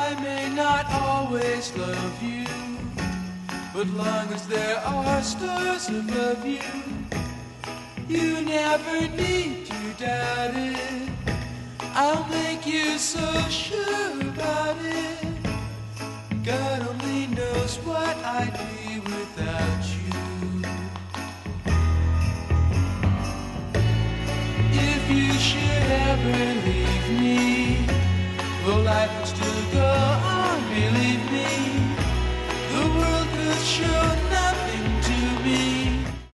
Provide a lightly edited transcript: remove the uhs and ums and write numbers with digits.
I may not always love you, but long as there are stars above you, you never need to doubt it. I'll make you so sure about it. God only knows what I'd be without you. If you should ever leave me, well, life would still